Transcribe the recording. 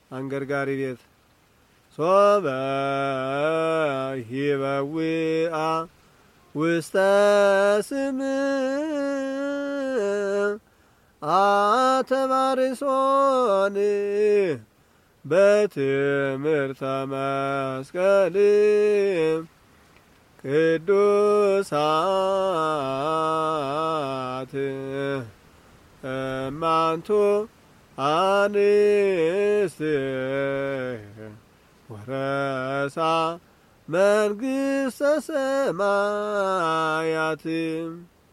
አንገርጋሪ ቤት ሶበ ሂበዊአ ውስተ ስምዕ አተባሪሶን በትምህርተ መስቀል ቅዱሳት እማንቱ አንስት ወረሳ መንግሥተ ሰማያት